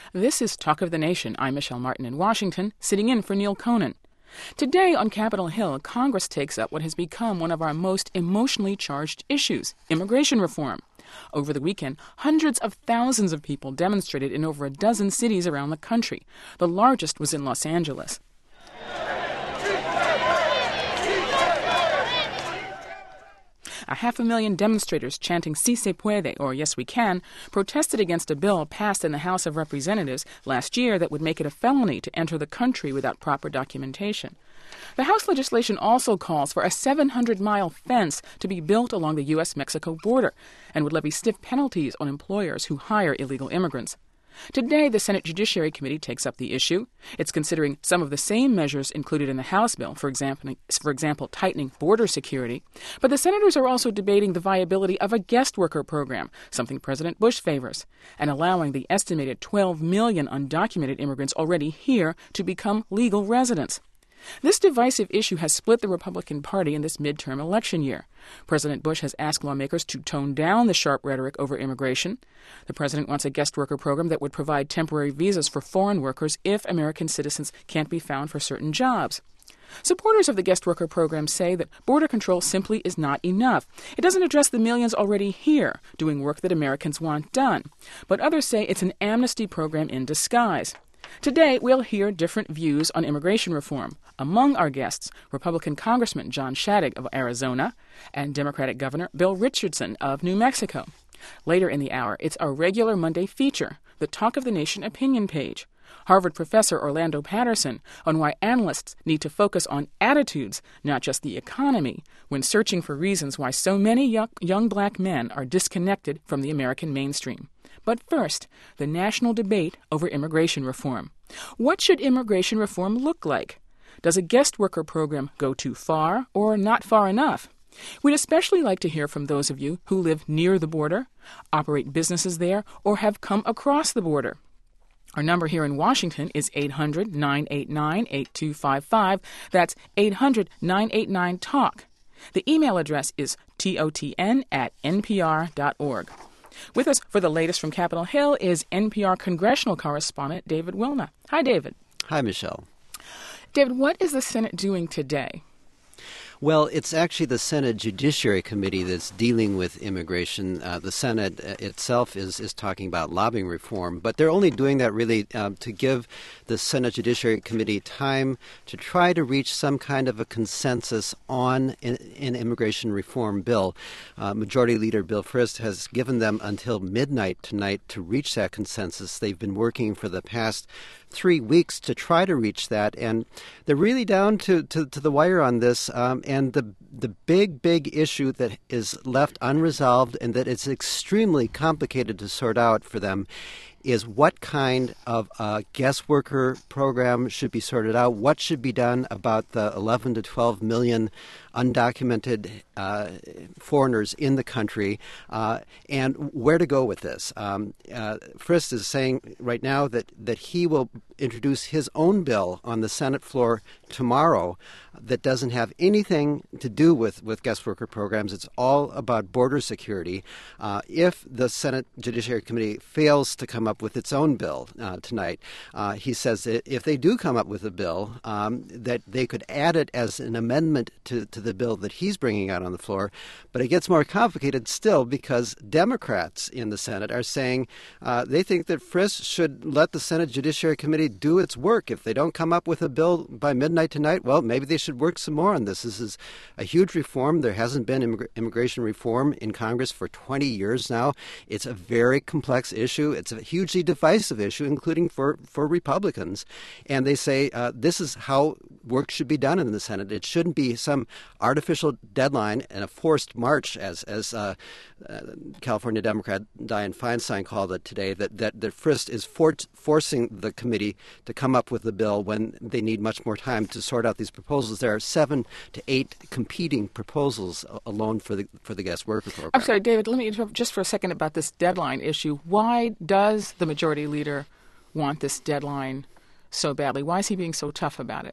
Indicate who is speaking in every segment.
Speaker 1: This is Talk of the Nation. I'm Michelle Martin in Washington, sitting in for Neil Conan. Today on Capitol Hill, Congress takes up what has become one of our most emotionally charged issues, immigration reform. Over the weekend, hundreds of thousands of people demonstrated in over a dozen cities around the country. The largest was in Los Angeles. 500,000 demonstrators chanting "Si se puede," or "Yes, we can," protested against a bill passed in the House of Representatives last year that would make it a felony to enter the country without proper documentation. The House legislation also calls for a 700-mile fence to be built along the U.S.-Mexico border and would levy stiff penalties on employers who hire illegal immigrants. Today, the Senate Judiciary Committee takes up the issue. It's considering some of the same measures included in the House bill, for example, tightening border security. But the senators are also debating the viability of a guest worker program, something President Bush favors, and allowing the estimated 12 million undocumented immigrants already here to become legal residents. This divisive issue has split the Republican Party in this midterm election year. President Bush has asked lawmakers to tone down the sharp rhetoric over immigration. The president wants a guest worker program that would provide temporary visas for foreign workers if American citizens can't be found for certain jobs. Supporters of the guest worker program say that border control simply is not enough. It doesn't address the millions already here doing work that Americans want done. But others say it's an amnesty program in disguise. Today, we'll hear different views on immigration reform. Among our guests, Republican Congressman John Shadegg of Arizona and Democratic Governor Bill Richardson of New Mexico. Later in the hour, it's our regular Monday feature, the Talk of the Nation opinion page. Harvard professor Orlando Patterson on why analysts need to focus on attitudes, not just the economy, when searching for reasons why so many young black men are disconnected from the American mainstream. But first, the national debate over immigration reform. What should immigration reform look like? Does a guest worker program go too far or not far enough? We'd especially like to hear from those of you who live near the border, operate businesses there, or have come across the border. Our number here in Washington is 800-989-8255. That's 800-989-TALK. The email address is totn@npr.org. With us for the latest from Capitol Hill is NPR congressional correspondent David Wilner. Hi, David.
Speaker 2: Hi, Michelle.
Speaker 1: David, what is the Senate doing today?
Speaker 2: Well, it's actually the Senate Judiciary Committee that's dealing with immigration. The Senate itself is talking about lobbying reform, but they're only doing that really to give the Senate Judiciary Committee time to try to reach some kind of a consensus on an immigration reform bill. Majority Leader Bill Frist has given them until midnight tonight to reach that consensus. They've been working for the past 3 weeks to try to reach that, and they're really down to the wire on this. And the big issue that is left unresolved and that it's extremely complicated to sort out for them is what kind of guest worker program should be sorted out, what should be done about the 11 to 12 million undocumented foreigners in the country, and where to go with this. Frist is saying right now that he will introduce his own bill on the Senate floor tomorrow that doesn't have anything to do with guest worker programs. It's all about border security. If the Senate Judiciary Committee fails to come up with its own bill tonight, he says that if they do come up with a bill, that they could add it as an amendment to the bill that he's bringing out on the floor. But it gets more complicated still because Democrats in the Senate are saying they think that Frist should let the Senate Judiciary Committee do its work. If they don't come up with a bill by midnight tonight, well, maybe they should work some more on this. This is a huge reform. There hasn't been immigration reform in Congress for 20 years now. It's a very complex issue. It's a hugely divisive issue, including for Republicans. And they say this is how work should be done in the Senate. It shouldn't be some artificial deadline and a forced march, as California Democrat Dianne Feinstein called it today, that Frist is forcing the committee to come up with a bill when they need much more time to sort out these proposals. There are 7 to 8 competing proposals alone for the guest worker program.
Speaker 1: I'm sorry, David, let me interrupt just for a second about this deadline issue. Why does the majority leader want this deadline so badly? Why is he being so tough about it?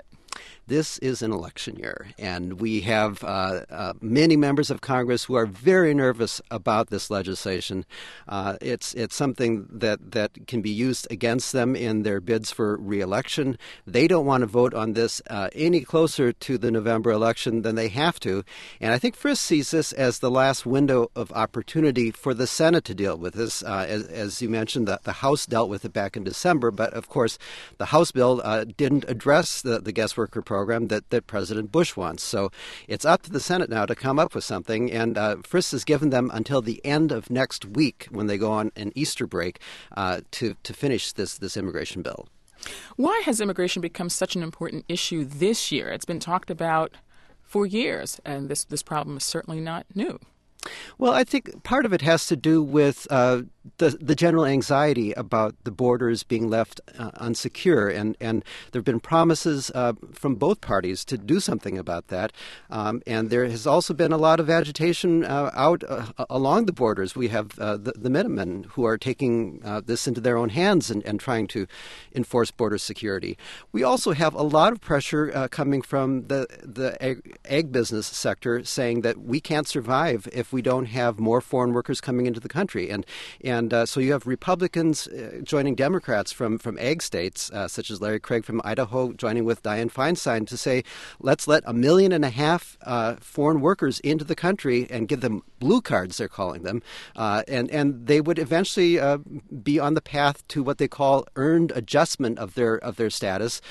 Speaker 2: this is an election year, and we have many members of Congress who are very nervous about this legislation. It's something that can be used against them in their bids for re-election. They don't want to vote on this any closer to the November election than they have to. And I think Frist sees this as the last window of opportunity for the Senate to deal with this. As you mentioned, the House dealt with it back in December, but of course the House bill didn't address the guest worker program that President Bush wants. So it's up to the Senate now to come up with something, and Frist has given them until the end of next week when they go on an Easter break to finish this immigration bill.
Speaker 1: Why has immigration become such an important issue this year? It's been talked about for years, and this problem is certainly not new.
Speaker 2: Well, I think part of it has to do with the general anxiety about the borders being left unsecure, and there have been promises from both parties to do something about that. And there has also been a lot of agitation out along the borders. We have the Minutemen who are taking this into their own hands and trying to enforce border security. We also have a lot of pressure coming from the egg business sector saying that we can't survive if we don't have more foreign workers coming into the country. And so you have Republicans joining Democrats from egg states, such as Larry Craig from Idaho, joining with Dianne Feinstein to say, let's let 1.5 million foreign workers into the country and give them blue cards, they're calling them. And they would eventually be on the path to what they call earned adjustment of their status,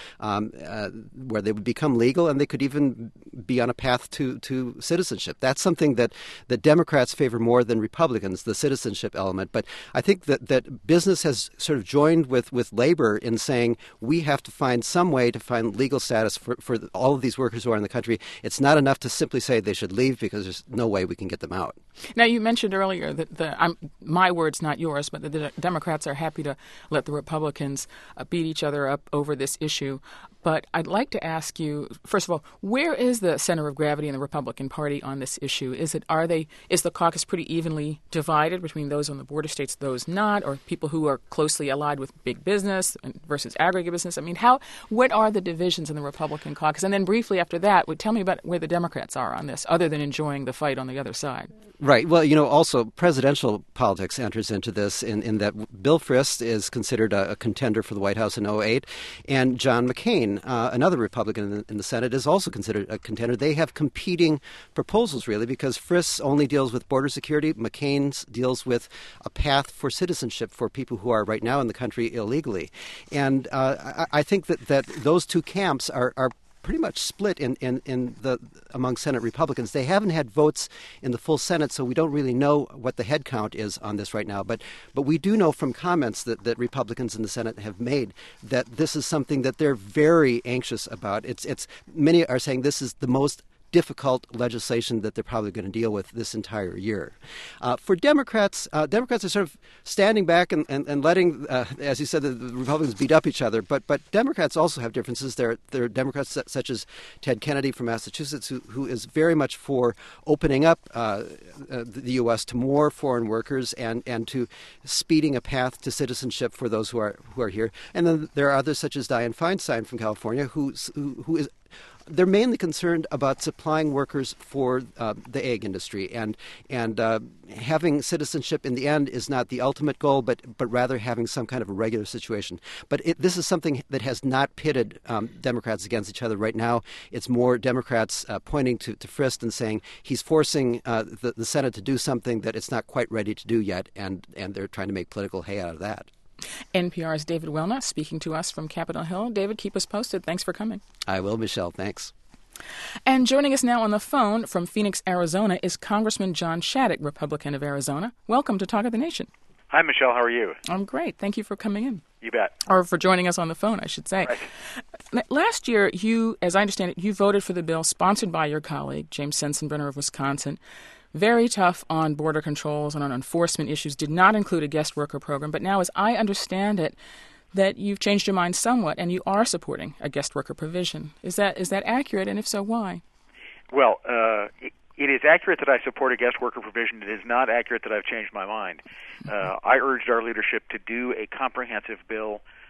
Speaker 2: where they would become legal and they could even be on a path to citizenship. That's something that Democrats favor more than Republicans, the citizenship element. But I think that business has sort of joined with labor in saying we have to find some way to find legal status for all of these workers who are in the country. It's not enough to simply say they should leave because there's no way we can get them out.
Speaker 1: Now, you mentioned earlier that my words, not yours, but the Democrats are happy to let the Republicans beat each other up over this issue. But I'd like to ask you, first of all, where is the center of gravity in the Republican Party on this issue? Is the caucus pretty evenly divided between those on the border states, those not, or people who are closely allied with big business versus aggregate business? I mean, what are the divisions in the Republican caucus? And then briefly after that, tell me about where the Democrats are on this, other than enjoying the fight on the other side.
Speaker 2: Right. Well, also presidential politics enters into this in that Bill Frist is considered a contender for the White House in 2008, and John McCain, another Republican in the Senate, is also considered a contender. They have competing proposals, really, because Frist only deals with border security. McCain's deals with a path for citizenship for people who are right now in the country illegally. And I think that those two camps are pretty much split among Senate Republicans. They haven't had votes in the full Senate, so we don't really know what the head count is on this right now. But we do know from comments that Republicans in the Senate have made that this is something that they're very anxious about. Many are saying this is the most difficult legislation that they're probably going to deal with this entire year. For Democrats, Democrats are sort of standing back and letting, as you said, the Republicans beat up each other. But Democrats also have differences. There are Democrats such as Ted Kennedy from Massachusetts, who is very much for opening up the U.S. to more foreign workers and to speeding a path to citizenship for those who are here. And then there are others such as Dianne Feinstein from California, who is. They're mainly concerned about supplying workers for the egg industry, and having citizenship in the end is not the ultimate goal, but rather having some kind of a regular situation. But this is something that has not pitted Democrats against each other right now. It's more Democrats pointing to Frist and saying he's forcing the Senate to do something that it's not quite ready to do yet, and they're trying to make political hay out of that.
Speaker 1: NPR's David Wilna speaking to us from Capitol Hill. David, keep us posted. Thanks for coming.
Speaker 2: I will, Michelle. Thanks.
Speaker 1: And joining us now on the phone from Phoenix, Arizona, is Congressman John Shadegg, Republican of Arizona. Welcome to Talk of the Nation.
Speaker 3: Hi, Michelle. How are you?
Speaker 1: I'm great. Thank you for coming in.
Speaker 3: You bet.
Speaker 1: Or for joining us on the phone, I should say. Right. Last year, you, as I understand it, you voted for the bill sponsored by your colleague, James Sensenbrenner of Wisconsin. Very tough on border controls and on enforcement issues, did not include a guest worker program. But now, as I understand it, that you've changed your mind somewhat and you are supporting a guest worker provision. Is that accurate? And if so, why?
Speaker 3: Well, it is accurate that I support a guest worker provision. It is not accurate that I've changed my mind. I urged our leadership to do a comprehensive bill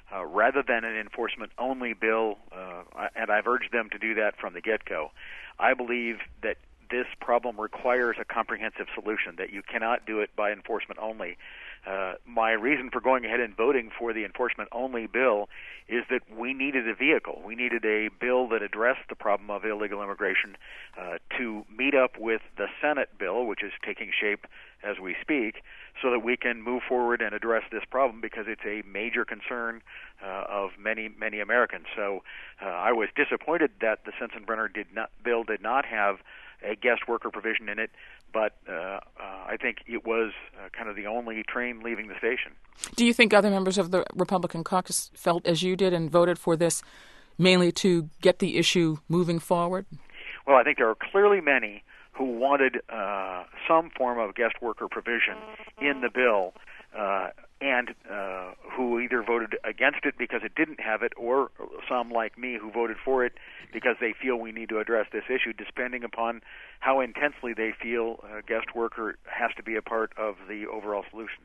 Speaker 3: rather than an enforcement-only bill, and I've urged them to do that from the get-go. I believe that this problem requires a comprehensive solution, that you cannot do it by enforcement only. My reason for going ahead and voting for the enforcement-only bill is that we needed a vehicle. We needed a bill that addressed the problem of illegal immigration to meet up with the Senate bill, which is taking shape as we speak, so that we can move forward and address this problem, because it's a major concern of many, many Americans. So I was disappointed that the Sensenbrenner bill did not have a guest worker provision in it, but I think it was kind of the only train leaving the station.
Speaker 1: Do you think other members of the Republican caucus felt as you did and voted for this mainly to get the issue moving forward?
Speaker 3: Well, I think there are clearly many who wanted some form of guest worker provision in the bill, and who either voted against it because it didn't have it, or some like me who voted for it because they feel we need to address this issue, depending upon how intensely they feel guest worker has to be a part of the overall solution.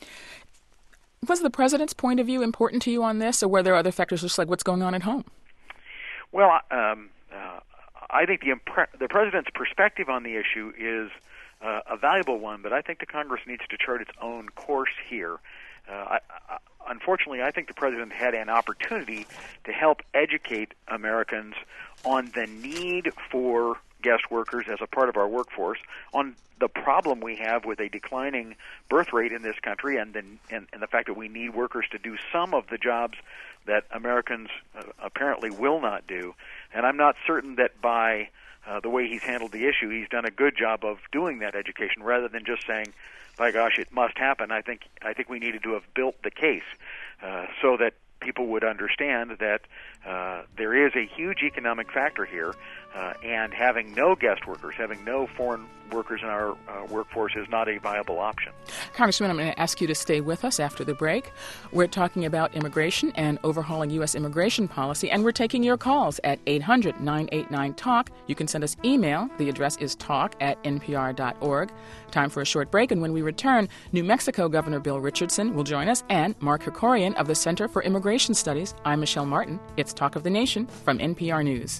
Speaker 1: Was the president's point of view important to you on this, or were there other factors just like what's going on at home?
Speaker 3: Well, I think the president's perspective on the issue is a valuable one, but I think the Congress needs to chart its own course here. Unfortunately, I think the president had an opportunity to help educate Americans on the need for guest workers as a part of our workforce, on the problem we have with a declining birth rate in this country, and the fact that we need workers to do some of the jobs that Americans apparently will not do. And I'm not certain that by the way he's handled the issue, he's done a good job of doing that education, rather than just saying, by gosh, it must happen. I think we needed to have built the case so that people would understand that there is a huge economic factor here, and having no guest workers, having no foreign workers in our workforce is not a viable option.
Speaker 1: Congressman, I'm going to ask you to stay with us after the break. We're talking about immigration and overhauling U.S. immigration policy, and we're taking your calls at 800-989-TALK. You can send us email. The address is talk@npr.org. Time for a short break, and when we return, New Mexico Governor Bill Richardson will join us, and Mark Krikorian of the Center for Immigration Studies. I'm Michelle Martin. It's Talk of the Nation from NPR News.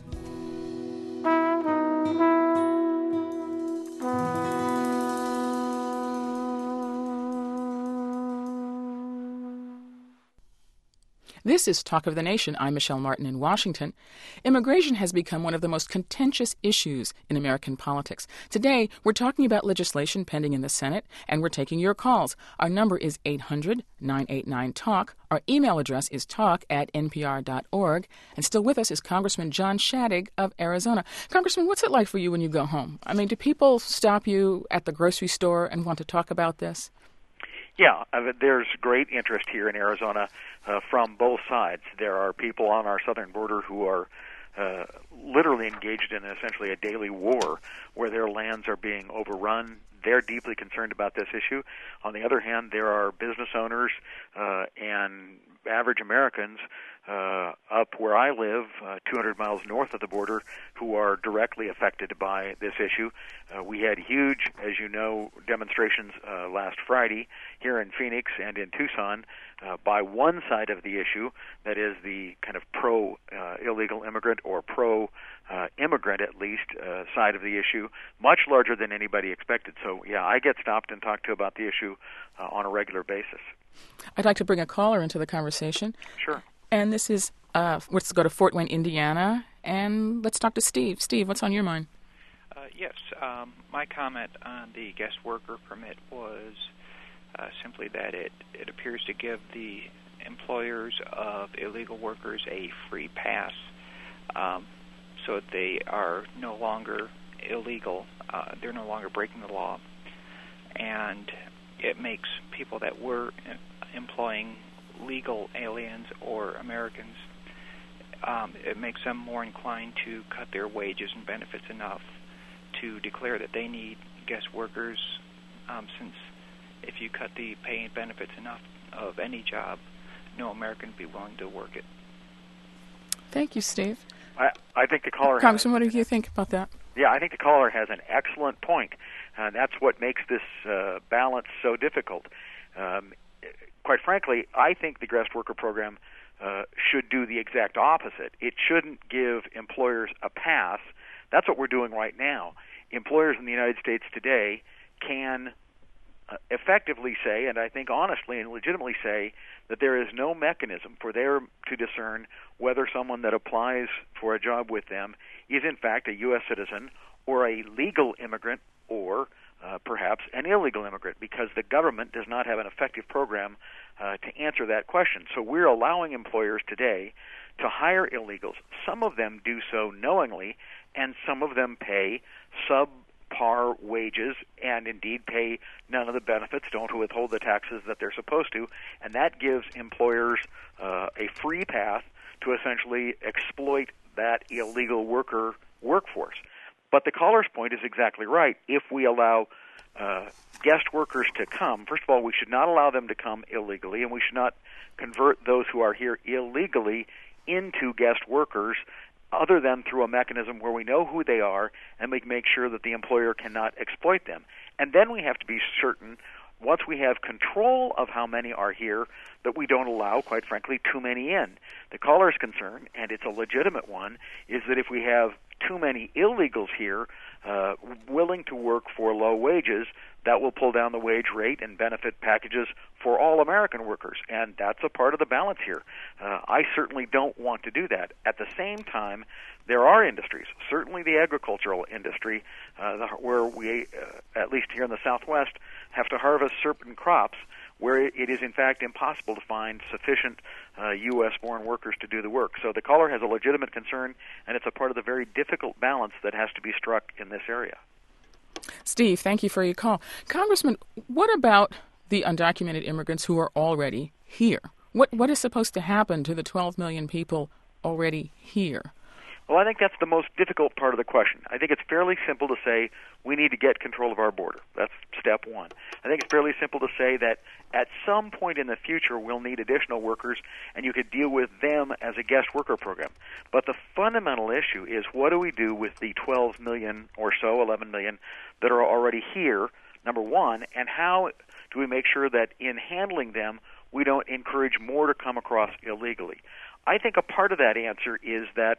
Speaker 1: This is Talk of the Nation. I'm Michelle Martin in Washington. Immigration has become one of the most contentious issues in American politics. Today, we're talking about legislation pending in the Senate, and we're taking your calls. Our number is 800-989-TALK. Our email address is talk@npr.org. And still with us is Congressman John Shadegg of Arizona. Congressman, what's it like for you when you go home? I mean, do people stop you at the grocery store and want to talk about this?
Speaker 3: Yeah, there's great interest here in Arizona from both sides. There are people on our southern border who are literally engaged in essentially a daily war where their lands are being overrun. They're deeply concerned about this issue. On the other hand, there are business owners and average Americans up where I live, 200 miles north of the border, who are directly affected by this issue. We had huge, as you know, demonstrations last Friday here in Phoenix and in Tucson by one side of the issue, that is the kind of pro-illegal immigrant or pro-immigrant, at least, side of the issue, much larger than anybody expected. So, yeah, I get stopped and talked to about the issue on a regular basis.
Speaker 1: I'd like to bring a caller into the conversation.
Speaker 3: Sure.
Speaker 1: And this is, let's go to Fort Wayne, Indiana, and let's talk to Steve. Steve, what's on your mind?
Speaker 4: Yes. My comment on the guest worker permit was simply that it appears to give the employers of illegal workers a free pass, so that they are no longer illegal. They're no longer breaking the law. And it makes people that were employing legal aliens or Americans, it makes them more inclined to cut their wages and benefits enough to declare that they need guest workers, since if you cut the pay and benefits enough of any job, no American would be willing to work it.
Speaker 1: Thank you, Steve.
Speaker 3: I think the caller...
Speaker 1: Congressman, what do you think about that?
Speaker 3: Yeah, I think the caller has an excellent point. That's what makes this balance so difficult. quite frankly, I think the guest worker program should do the exact opposite. It shouldn't give employers a pass. That's what we're doing right now. Employers in the United States today can effectively say, and I think honestly and legitimately say, that there is no mechanism for them to discern whether someone that applies for a job with them is in fact a U.S. citizen or a legal immigrant or perhaps an illegal immigrant, because the government does not have an effective program to answer that question. So we're allowing employers today to hire illegals. Some of them do so knowingly, and some of them pay subpar wages and indeed pay none of the benefits, don't withhold the taxes that they're supposed to, and that gives employers a free path to essentially exploit that illegal workforce. But the caller's point is exactly right. If we allow guest workers to come, first of all, we should not allow them to come illegally, and we should not convert those who are here illegally into guest workers other than through a mechanism where we know who they are and we make sure that the employer cannot exploit them. And then we have to be certain, once we have control of how many are here, that we don't allow, quite frankly, too many in. The caller's concern, and it's a legitimate one, is that if we have too many illegals here willing to work for low wages, that will pull down the wage rate and benefit packages for all American workers, and that's a part of the balance here. I certainly don't want to do that. At the same time, there are industries, certainly the agricultural industry, where we, at least here in the Southwest, have to harvest certain crops where it is in fact impossible to find sufficient U.S.-born workers to do the work. So the caller has a legitimate concern, and it's a part of the very difficult balance that has to be struck in this area.
Speaker 1: Steve, thank you for your call. Congressman, what about the undocumented immigrants who are already here? What is supposed to happen to the 12 million people already here?
Speaker 3: Well, I think that's the most difficult part of the question. I think it's fairly simple to say we need to get control of our border. That's step one. I think it's fairly simple to say that at some point in the future we'll need additional workers, and you could deal with them as a guest worker program. But the fundamental issue is, what do we do with the 12 million or so, 11 million, that are already here, number one, and how do we make sure that in handling them we don't encourage more to come across illegally? I think a part of that answer is that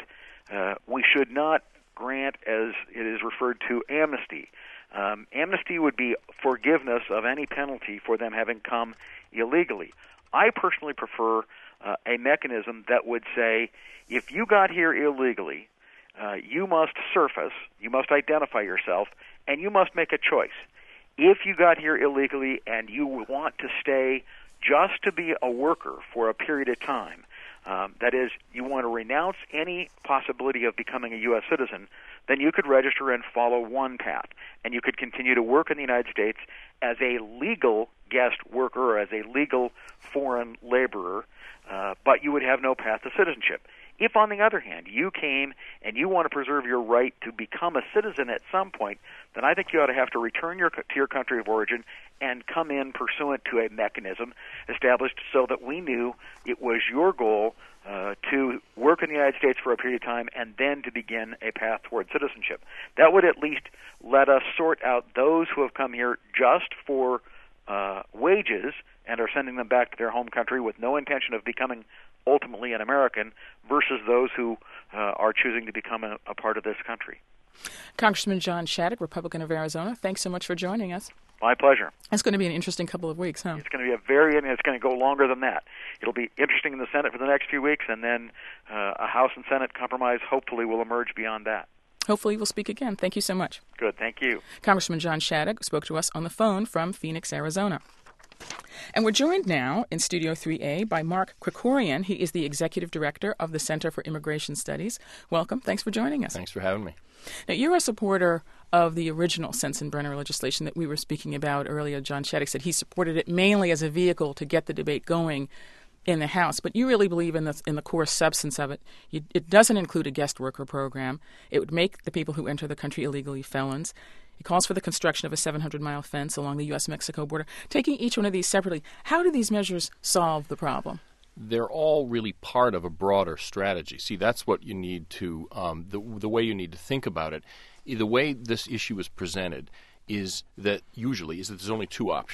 Speaker 3: we should not grant, as it is referred to, amnesty. Amnesty would be forgiveness of any penalty for them having come illegally. I personally prefer a mechanism that would say, if you got here illegally, you must surface, you must identify yourself, and you must make a choice. If you got here illegally and you want to stay just to be a worker for a period of time, that is, you want to renounce any possibility of becoming a U.S. citizen, then you could register and follow one path, and you could continue to work in the United States as a legal guest worker or as a legal foreign laborer, but you would have no path to citizenship. If, on the other hand, you came and you want to preserve your right to become a citizen at some point, then I think you ought to have to return to your country of origin and come in pursuant to a mechanism established so that we knew it was your goal to work in the United States for a period of time and then to begin a path toward citizenship. That would at least let us sort out those who have come here just for wages and are sending them back to their home country with no intention of becoming ultimately an American, versus those who are choosing to become a part of this country.
Speaker 1: Congressman John Shadegg, Republican of Arizona, thanks so much for joining us.
Speaker 3: My pleasure.
Speaker 1: It's going to be an interesting couple of weeks, huh?
Speaker 3: It's going to be it's going to go longer than that. It'll be interesting in the Senate for the next few weeks, and then a House and Senate compromise hopefully will emerge beyond that.
Speaker 1: Hopefully we'll speak again. Thank you so much.
Speaker 3: Good, thank you.
Speaker 1: Congressman John Shadegg spoke to us on the phone from Phoenix, Arizona. And we're joined now in Studio 3A by Mark Krikorian. He is the Executive Director of the Center for Immigration Studies. Welcome. Thanks for joining us.
Speaker 5: Thanks for having me.
Speaker 1: Now, you're a supporter of the original Sensenbrenner legislation that we were speaking about earlier. John Shadegg said he supported it mainly as a vehicle to get the debate going in the House, but you really believe in the core substance of it. It doesn't include a guest worker program. It would make the people who enter the country illegally felons. It calls for the construction of a 700-mile fence along the U.S.-Mexico border. Taking each one of these separately, how do these measures solve the problem?
Speaker 5: They're all really part of a broader strategy. See, that's what you need to, the way you need to think about it. The way this issue is presented is that there's only two options.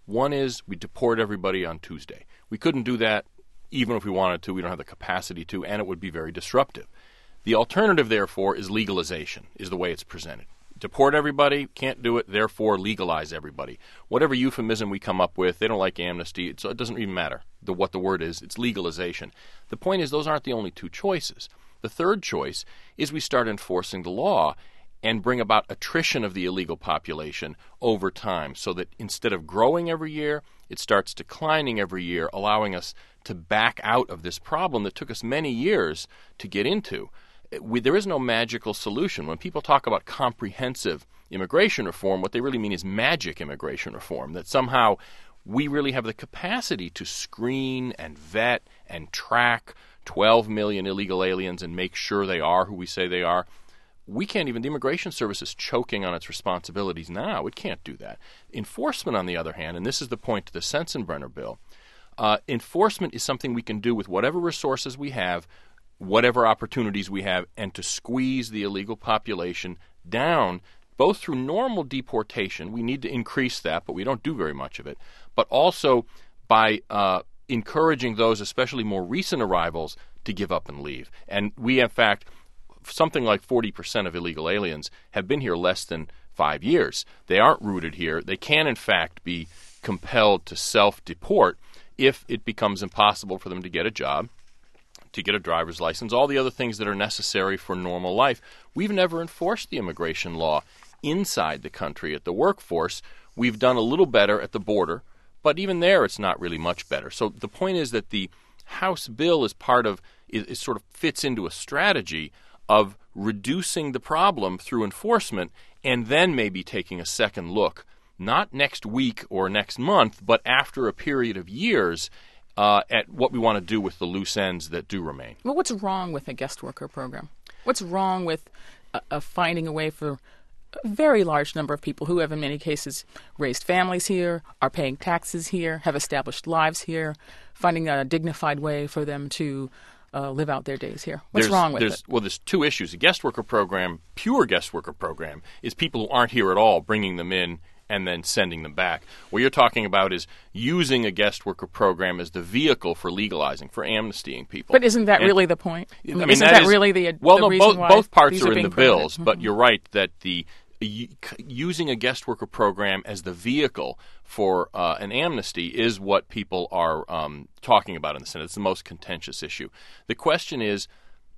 Speaker 5: One is we deport everybody on Tuesday. We couldn't do that even if we wanted to. We don't have the capacity to, and it would be very disruptive. The alternative, therefore, is legalization, is the way it's presented. Deport everybody, can't do it, therefore legalize everybody. Whatever euphemism we come up with, they don't like amnesty, so it doesn't even matter what the word is, it's legalization. The point is, those aren't the only two choices. The third choice is we start enforcing the law and bring about attrition of the illegal population over time so that instead of growing every year, it starts declining every year, allowing us to back out of this problem that took us many years to get into. There is no magical solution. When people talk about comprehensive immigration reform, what they really mean is magic immigration reform, that somehow we really have the capacity to screen and vet and track 12 million illegal aliens and make sure they are who we say they are. We can't even, the Immigration Service is choking on its responsibilities now. It can't do that. Enforcement, on the other hand, and this is the point to the Sensenbrenner bill, enforcement is something we can do with whatever resources we have, whatever opportunities we have, and to squeeze the illegal population down, both through normal deportation. We need to increase that, but we don't do very much of it, but also by encouraging those, especially more recent arrivals, to give up and leave. And we, in fact, something like 40% of illegal aliens have been here less than 5 years. They aren't rooted here. They can, in fact, be compelled to self-deport if it becomes impossible for them to get a job, to get a driver's license, all the other things that are necessary for normal life. We've never enforced the immigration law inside the country at the workforce. We've done a little better at the border, but even there it's not really much better. So the point is that the House bill is part of, it sort of fits into a strategy of reducing the problem through enforcement and then maybe taking a second look, not next week or next month, but after a period of years, at what we want to do with the loose ends that do remain.
Speaker 1: Well, what's wrong with a guest worker program? What's wrong with finding a way for a very large number of people who have in many cases raised families here, are paying taxes here, have established lives here, finding a dignified way for them to live out their days here? What's wrong with it?
Speaker 5: Well, there's two issues. A guest worker program, pure guest worker program, is people who aren't here at all, bringing them in and then sending them back. What you're talking about is using a guest worker program as the vehicle for legalizing, for amnestying people.
Speaker 1: But isn't that really the point?
Speaker 5: I mean,
Speaker 1: isn't that really the reason why
Speaker 5: both parts
Speaker 1: these
Speaker 5: are in the
Speaker 1: promoted?
Speaker 5: bills, but you're right that the using a guest worker program as the vehicle for an amnesty is what people are talking about in the Senate. It's the most contentious issue. The question is,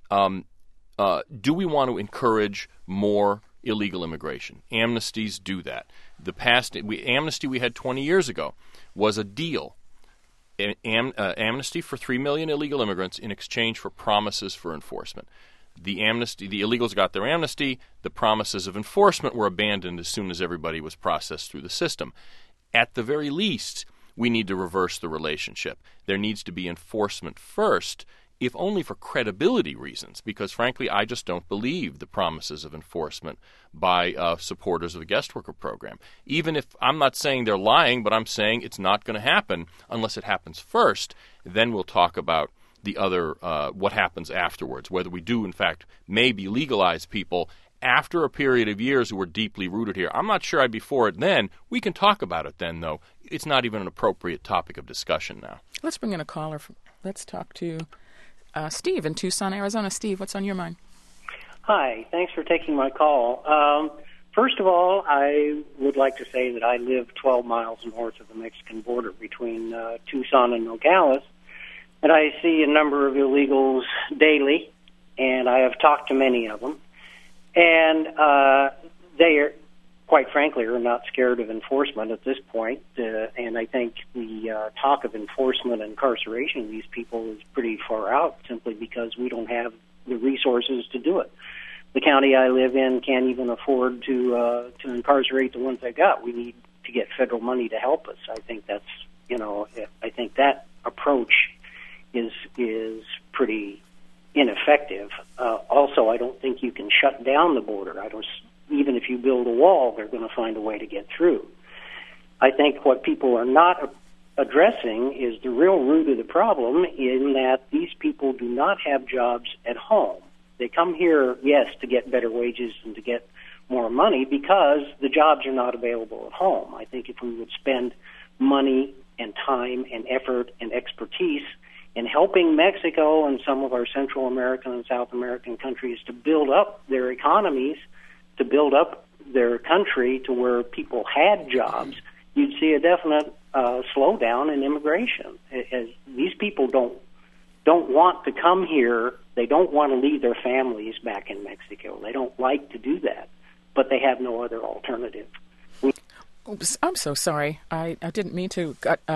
Speaker 5: do we want to encourage more illegal immigration? Amnesties do that. The past amnesty we had 20 years ago was a deal. Amnesty for 3 million illegal immigrants in exchange for promises for enforcement. The illegals got their amnesty. The promises of enforcement were abandoned as soon as everybody was processed through the system. At the very least, we need to reverse the relationship. There needs to be enforcement first, if only for credibility reasons, because frankly, I just don't believe the promises of enforcement by supporters of the guest worker program. Even if I'm not saying they're lying, but I'm saying it's not going to happen unless it happens first. Then we'll talk about the other, what happens afterwards, whether we do, in fact, maybe legalize people after a period of years who are deeply rooted here. I'm not sure I'd be for it then. We can talk about it then, though. It's not even an appropriate topic of discussion now.
Speaker 1: Let's bring in a caller. Let's talk to Steve in Tucson, Arizona. Steve, what's on your mind?
Speaker 6: Hi, thanks for taking my call. First of all, I would like to say that I live 12 miles north of the Mexican border between Tucson and Nogales, and I see a number of illegals daily, and I have talked to many of them, and they are, quite frankly, are not scared of enforcement at this point, and I think the talk of enforcement and incarceration of these people is pretty far out, simply because we don't have the resources to do it. The county I live in can't even afford to incarcerate the ones they got. We need to get federal money to help us. I think that's, I think that approach is pretty ineffective. Also, I don't think you can shut down the border. Even if you build a wall, they're going to find a way to get through. I think what people are not addressing is the real root of the problem, in that these people do not have jobs at home. They come here, yes, to get better wages and to get more money, because the jobs are not available at home. I think if we would spend money and time and effort and expertise in helping Mexico and some of our Central American and South American countries to build up their economies, to build up their country to where people had jobs, you'd see a definite slowdown in immigration. As these people don't want to come here. They don't want to leave their families back in Mexico. They don't like to do that, but they have no other alternative.
Speaker 1: Oops, I'm so sorry. I didn't mean to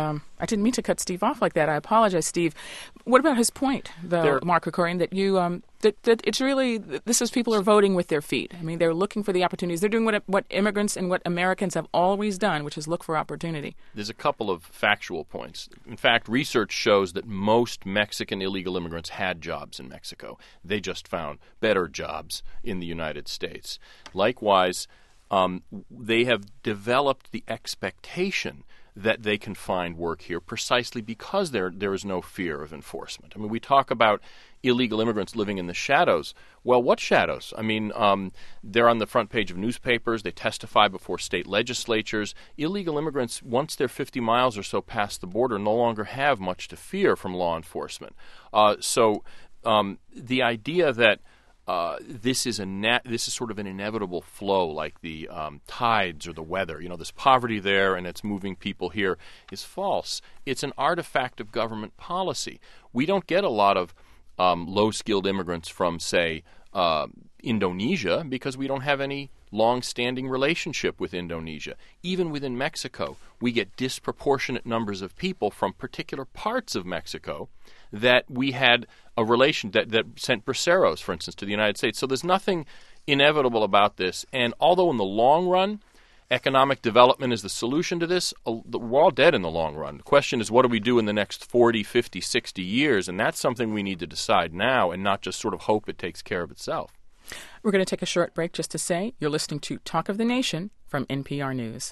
Speaker 1: cut Steve off like that. I apologize, Steve. What about his point, though, Mark Krikorian, that you that it's really this is people are voting with their feet. I mean, they're looking for the opportunities. They're doing what immigrants and what Americans have always done, which is look for opportunity.
Speaker 5: There's a couple of factual points. In fact, research shows that most Mexican illegal immigrants had jobs in Mexico. They just found better jobs in the United States. Likewise, they have developed the expectation that they can find work here precisely because there is no fear of enforcement. I mean, we talk about illegal immigrants living in the shadows. Well, what shadows? I mean, they're on the front page of newspapers. They testify before state legislatures. Illegal immigrants, once they're 50 miles or so past the border, no longer have much to fear from law enforcement. So the idea that this is sort of an inevitable flow, like the tides or the weather. You know, there's poverty there, and it's moving people here, is false. It's an artifact of government policy. We don't get a lot of low-skilled immigrants from, say, Indonesia because we don't have any long-standing relationship with Indonesia. Even within Mexico, we get disproportionate numbers of people from particular parts of Mexico that we had a relation that sent braceros, for instance, to the United States. So there's nothing inevitable about this. And although in the long run, economic development is the solution to this, we're all dead in the long run. The question is, what do we do in the next 40, 50, 60 years? And that's something we need to decide now and not just sort of hope it takes care of itself.
Speaker 1: We're going to take a short break just to say you're listening to Talk of the Nation from NPR News.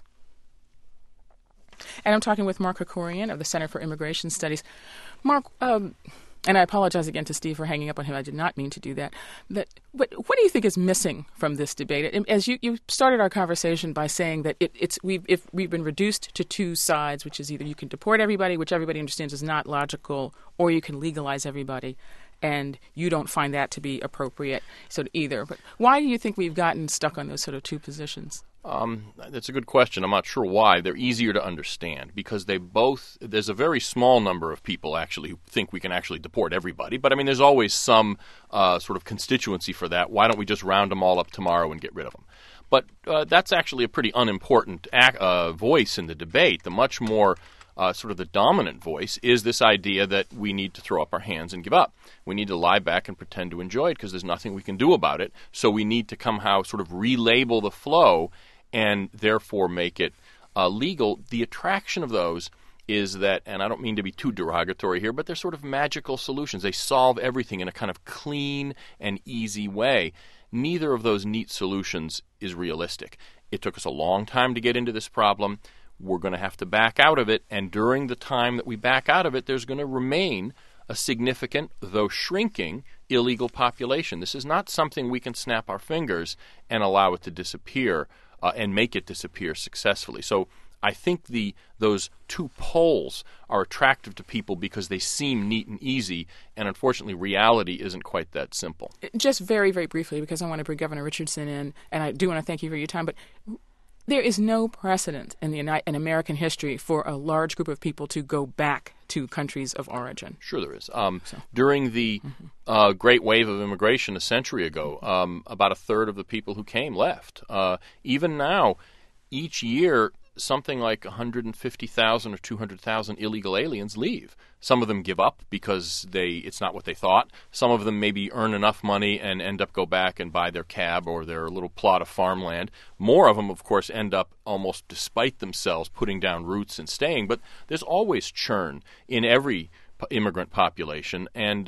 Speaker 1: And I'm talking with Mark Krikorian of the Center for Immigration Studies. Mark, and I apologize again to Steve for hanging up on him. I did not mean to do that. But what do you think is missing from this debate? As you started our conversation by saying that we've been reduced to two sides, which is either you can deport everybody, which everybody understands is not logical, or you can legalize everybody. And you don't find that to be appropriate, so either. But why do you think we've gotten stuck on those sort of two positions?
Speaker 5: That's a good question. I'm not sure why. They're easier to understand because there's a very small number of people actually who think we can actually deport everybody. But, I mean, there's always some sort of constituency for that. Why don't we just round them all up tomorrow and get rid of them? But that's actually a pretty unimportant voice in the debate. The much more sort of the dominant voice is this idea that we need to throw up our hands and give up. We need to lie back and pretend to enjoy it because there's nothing we can do about it. So we need to somehow sort of relabel the flow and therefore make it legal. The attraction of those is that, and I don't mean to be too derogatory here, but they're sort of magical solutions. They solve everything in a kind of clean and easy way. Neither of those neat solutions is realistic. It took us a long time to get into this problem. We're going to have to back out of it, and during the time that we back out of it, there's going to remain a significant, though shrinking, illegal population. This is not something we can snap our fingers and allow it to disappear and make it disappear successfully. So I think those two poles are attractive to people because they seem neat and easy, and unfortunately reality isn't quite that simple.
Speaker 1: Just very, very briefly, because I want to bring Governor Richardson in, and I do want to thank you for your time, but there is no precedent in American history for a large group of people to go back to countries of origin.
Speaker 5: Sure there is. During the great wave of immigration a century ago, about a third of the people who came left. Even now, each year, something like 150,000 or 200,000 illegal aliens leave. Some of them give up because it's not what they thought. Some of them maybe earn enough money and end up go back and buy their cab or their little plot of farmland. More of them, of course, end up almost despite themselves putting down roots and staying. But there's always churn in every immigrant population. And,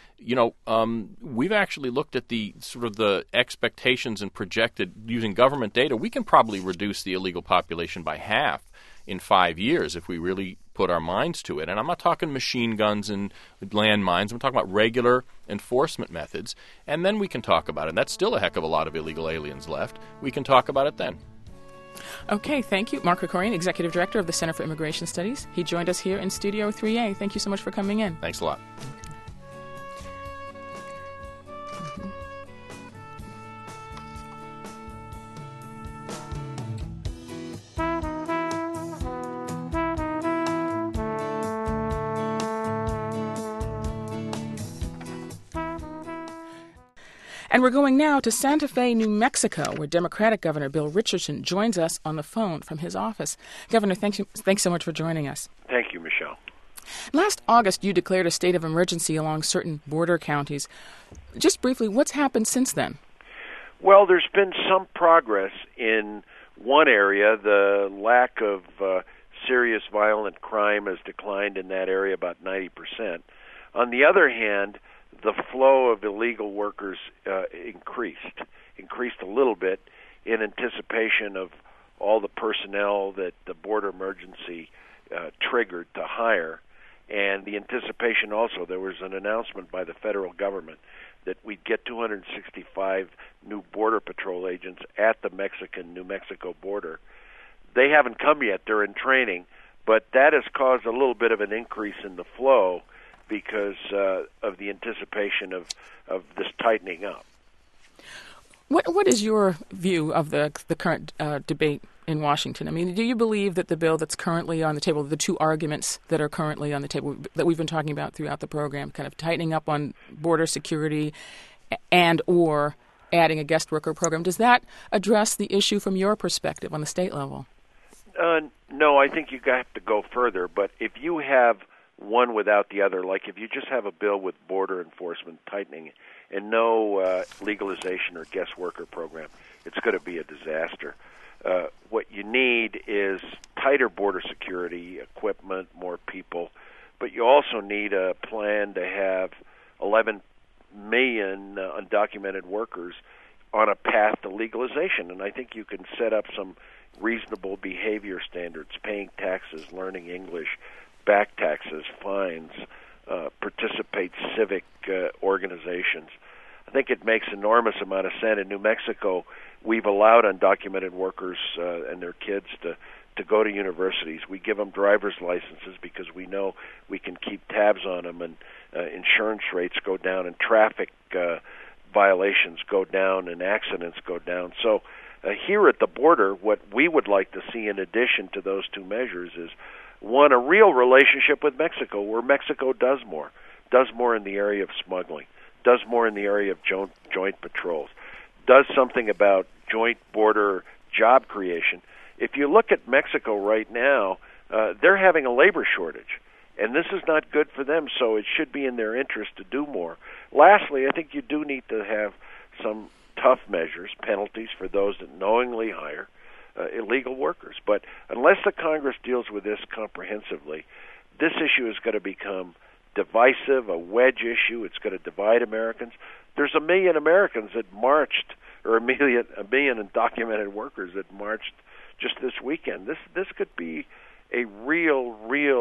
Speaker 5: we've actually looked at the sort of the expectations and projected using government data. We can probably reduce the illegal population by half in 5 years if we really put our minds to it. And I'm not talking machine guns and landmines. I'm talking about regular enforcement methods. And then we can talk about it. And that's still a heck of a lot of illegal aliens left. We can talk about it then.
Speaker 1: Okay, thank you. Mark Krikorian, Executive Director of the Center for Immigration Studies. He joined us here in Studio 3A. Thank you so much for coming in.
Speaker 5: Thanks a lot.
Speaker 1: And we're going now to Santa Fe, New Mexico, where Democratic Governor Bill Richardson joins us on the phone from his office. Governor, thanks so much for joining us.
Speaker 7: Thank you, Michelle.
Speaker 1: Last August, you declared a state of emergency along certain border counties. Just briefly, what's happened since then?
Speaker 7: Well, there's been some progress in one area. The lack of serious violent crime has declined in that area about 90%. On the other hand, the flow of illegal workers increased a little bit in anticipation of all the personnel that the border emergency triggered to hire, and the anticipation also, there was an announcement by the federal government that we'd get 265 new Border Patrol agents at the Mexican-New Mexico border. They haven't come yet, they're in training, but that has caused a little bit of an increase in the flow because of the anticipation of this tightening up.
Speaker 1: What is your view of the current debate in Washington? I mean, do you believe that the bill that's currently on the table, the two arguments that are currently on the table that we've been talking about throughout the program, kind of tightening up on border security and or adding a guest worker program, does that address the issue from your perspective on the state level?
Speaker 7: No, I think you have to go further, but if you have one without the other, like if you just have a bill with border enforcement tightening and no legalization or guest worker program, it's going to be a disaster. What you need is tighter border security, equipment, more people, but you also need a plan to have 11 million undocumented workers on a path to legalization. And I think you can set up some reasonable behavior standards, paying taxes, learning English, back taxes, fines, participate civic organizations. I think it makes enormous amount of sense. In New Mexico, we've allowed undocumented workers and their kids to go to universities. We give them driver's licenses because we know we can keep tabs on them, and insurance rates go down, and traffic violations go down, and accidents go down. So here at the border, what we would like to see in addition to those two measures is, one, a real relationship with Mexico where Mexico does more in the area of smuggling, does more in the area of joint patrols, does something about joint border job creation. If you look at Mexico right now, they're having a labor shortage, and this is not good for them, so it should be in their interest to do more. Lastly, I think you do need to have some tough measures, penalties for those that knowingly hire illegal workers. But unless the Congress deals with this comprehensively, this issue is going to become divisive, a wedge issue. It's going to divide Americans. There's 1 million Americans that marched, or a million undocumented workers that marched just this weekend. This could be a real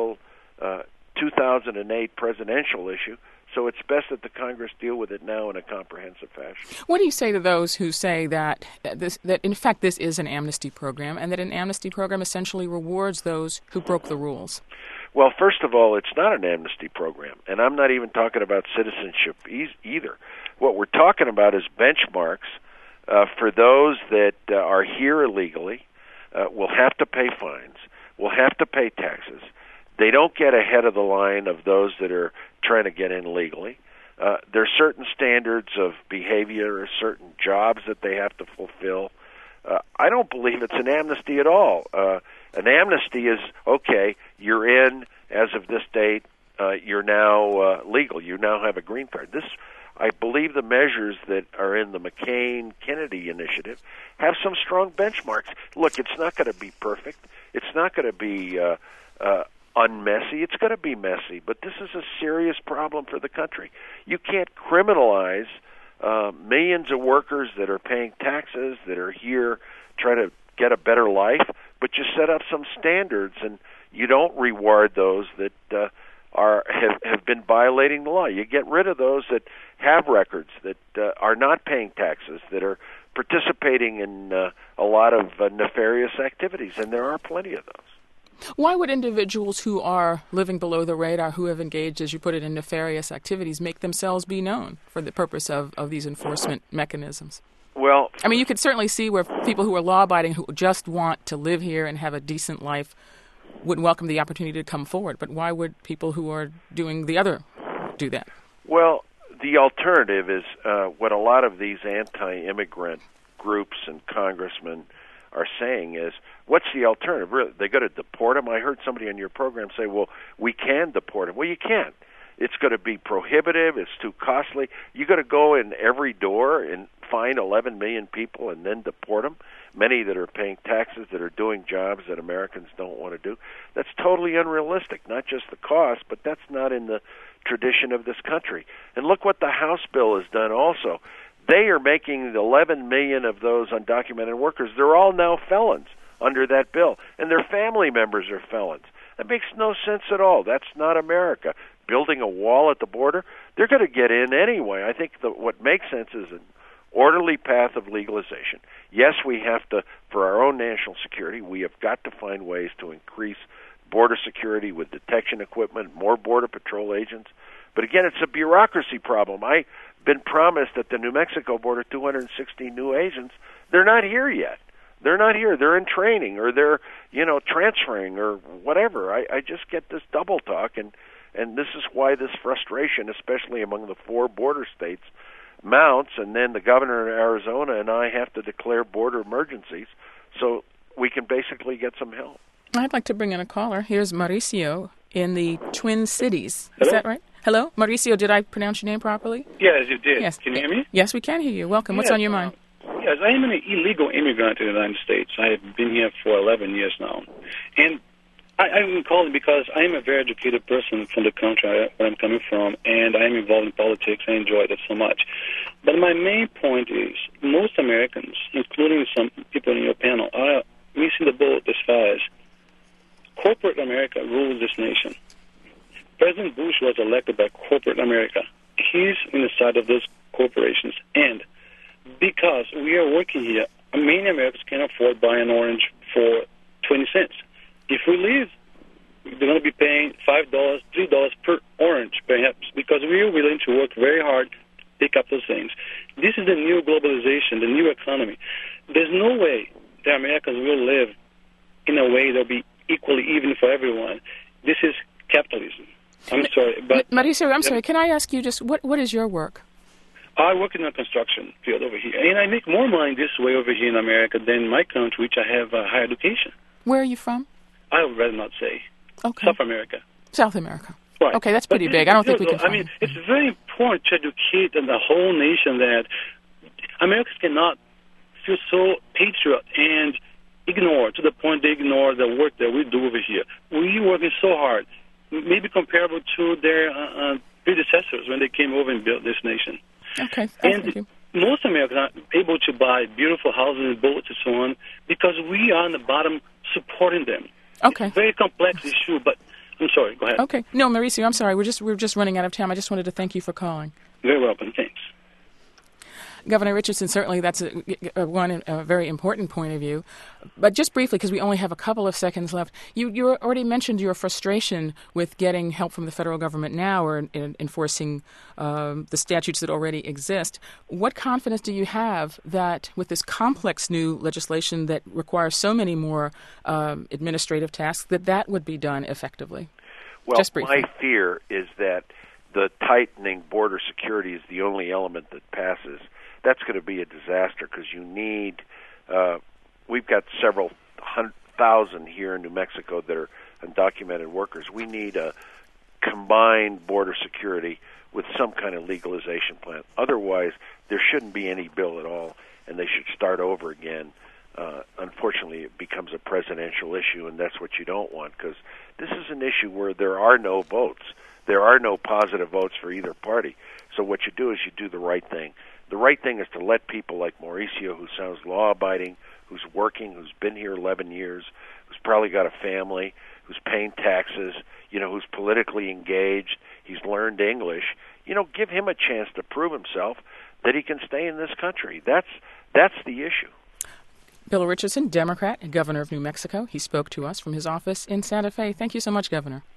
Speaker 7: 2008 presidential issue. So it's best that the Congress deal with it now in a comprehensive fashion.
Speaker 1: What do you say to those who say that in fact this is an amnesty program, and that an amnesty program essentially rewards those who broke the rules?
Speaker 7: Well, first of all, it's not an amnesty program, and I'm not even talking about citizenship either. What we're talking about is benchmarks for those that are here illegally, will have to pay fines, will have to pay taxes. They don't get ahead of the line of those that are trying to get in legally. There are certain standards of behavior, or certain jobs that they have to fulfill. I don't believe it's an amnesty at all. An amnesty is, okay, you're in as of this date, you're now legal, you now have a green card. I believe the measures that are in the McCain-Kennedy initiative have some strong benchmarks. Look, it's not going to be perfect. It's not going to be unmessy. It's going to be messy, but this is a serious problem for the country. You can't criminalize millions of workers that are paying taxes, that are here trying to get a better life, but you set up some standards, and you don't reward those that have been violating the law. You get rid of those that have records, that are not paying taxes, that are participating in a lot of nefarious activities, and there are plenty of those.
Speaker 1: Why would individuals who are living below the radar, who have engaged, as you put it, in nefarious activities, make themselves be known for the purpose of these enforcement mechanisms?
Speaker 7: Well,
Speaker 1: I mean, you could certainly see where people who are law-abiding, who just want to live here and have a decent life, would welcome the opportunity to come forward. But why would people who are doing the other do that?
Speaker 7: Well, the alternative is what a lot of these anti-immigrant groups and congressmen are saying is, what's the alternative? Really, they got to deport them? I heard somebody on your program say, well, we can deport them. Well, you can't. It's going to be prohibitive. It's too costly. You got to go in every door and find 11 million people and then deport them, many that are paying taxes, that are doing jobs that Americans don't want to do. That's totally unrealistic, not just the cost, but that's not in the tradition of this country. And look what the House bill has done also. They are making 11 million of those undocumented workers. They're all now felons under that bill, and their family members are felons. That makes no sense at all. That's not America. Building a wall at the border, they're going to get in anyway. I think what makes sense is an orderly path of legalization. Yes, we have to, for our own national security, we have got to find ways to increase border security with detection equipment, more Border Patrol agents. But again, it's a bureaucracy problem. I've been promised at the New Mexico border 260 new agents. They're not here yet. They're not here. They're in training, or they're, transferring, or whatever. I just get this double talk, and this is why this frustration, especially among the 4 border states, mounts, and then the governor of Arizona and I have to declare border emergencies so we can basically get some help.
Speaker 1: I'd like to bring in a caller. Here's Mauricio in the Twin Cities.
Speaker 8: Hello?
Speaker 1: Is that right? Hello? Mauricio, did I pronounce your name properly?
Speaker 8: Yes, you did.
Speaker 1: Yes.
Speaker 8: Can you hear me?
Speaker 1: Yes, we can hear you. Welcome. What's on your mind?
Speaker 8: Yes, I am an illegal immigrant in the United States. I have been here for 11 years now. And I'm calling because I am a very educated person from the country where I'm coming from, and I am involved in politics. I enjoy that so much. But my main point is most Americans, including some people in your panel, are missing the boat as far as corporate America rules this nation. President Bush was elected by corporate America. He's in the side of those corporations. And because we are working here, many Americans can afford buying an orange for 20 cents. If we leave, they're going to be paying $5, $3 per orange, perhaps, because we are willing to work very hard to pick up those things. This is the new globalization, the new economy. There's no way that Americans will live in a way that will be equally even for everyone. This is capitalism. I'm sorry, but
Speaker 1: Mauricio, I'm sorry. Can I ask you just what is your work?
Speaker 8: I work in the construction field over here, and I make more money this way over here in America than in my country, which I have higher education.
Speaker 1: Where are you from?
Speaker 8: I would rather not say.
Speaker 1: Okay.
Speaker 8: South America.
Speaker 1: South America.
Speaker 8: Right.
Speaker 1: Okay, that's pretty big. I don't think we can.
Speaker 8: I mean, it's very important to educate the whole nation that Americans cannot feel so patriot and ignore, to the point they ignore the work that we do over here. We're working so hard, maybe comparable to their predecessors when they came over and built this nation.
Speaker 1: Okay,
Speaker 8: thank you. Most Americans are able to buy beautiful houses and boats and so on because we are on the bottom supporting them.
Speaker 1: Okay.
Speaker 8: It's a very complex issue, but I'm sorry, go ahead.
Speaker 1: Okay. No, Mauricio, I'm sorry. We're just running out of time. I just wanted to thank you for calling.
Speaker 8: Very welcome. Thanks.
Speaker 1: Governor Richardson, certainly that's a very important point of view. But just briefly, because we only have a couple of seconds left, you already mentioned your frustration with getting help from the federal government now or in enforcing the statutes that already exist. What confidence do you have that with this complex new legislation that requires so many more administrative tasks, that would be done effectively?
Speaker 7: Well,
Speaker 1: just briefly.
Speaker 7: My fear is that the tightening border security is the only element that passes. That's going to be a disaster because you need, we've got several thousand here in New Mexico that are undocumented workers. We need a combined border security with some kind of legalization plan. Otherwise, there shouldn't be any bill at all, and they should start over again. Unfortunately, it becomes a presidential issue, and that's what you don't want because this is an issue where there are no votes. There are no positive votes for either party. So what you do is you do the right thing. The right thing is to let people like Mauricio, who sounds law-abiding, who's working, who's been here 11 years, who's probably got a family, who's paying taxes, who's politically engaged, he's learned English, give him a chance to prove himself. that he can stay in this country. That's the issue.
Speaker 1: Bill Richardson, Democrat and Governor of New Mexico. He spoke to us from his office in Santa Fe. Thank you so much, Governor.